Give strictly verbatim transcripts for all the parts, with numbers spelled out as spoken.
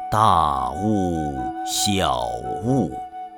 大悟小悟。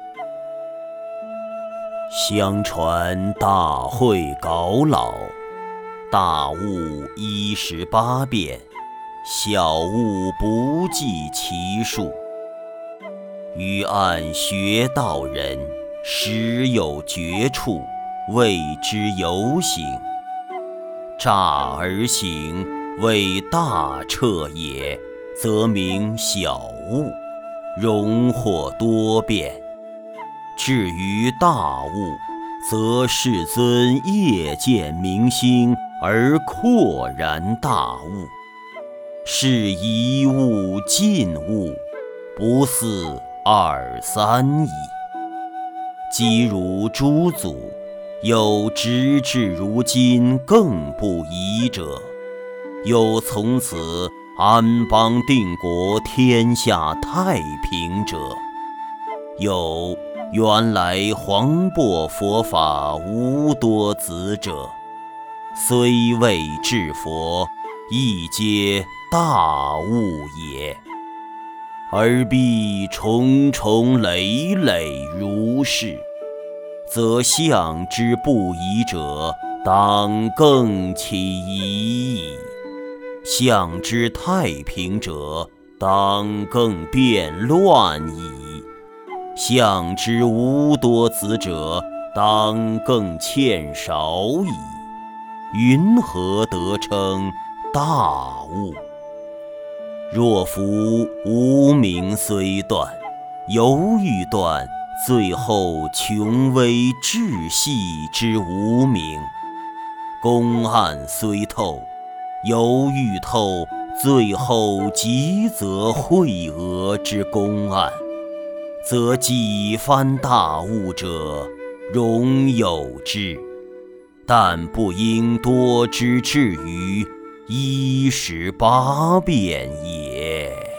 相传大会搞老，大悟一十八变，小悟不计其数。于岸学道人，时有绝处，谓之游行。乍而行，谓大彻也，则名小悟，容获多变。至于大悟，则世尊夜见明星，而阔然大悟，是一悟尽悟，不似二三矣。即如诸祖，有直至如今更不疑者，有从此安邦定国，天下太平者，有原来黄檗佛法无多子者，虽未至佛，亦皆大悟也。而必重重累累如是，则相之不疑者，当更其疑矣；相之太平者，当更变乱矣；相之无多子者，当更欠少矣。云何得称大悟？若夫无明虽断，犹欲断最后穷微至细之无明；公案虽透，犹欲透最后极则晦讹之公案，则几番大悟者，容有之，但不应多之至于一十八变也。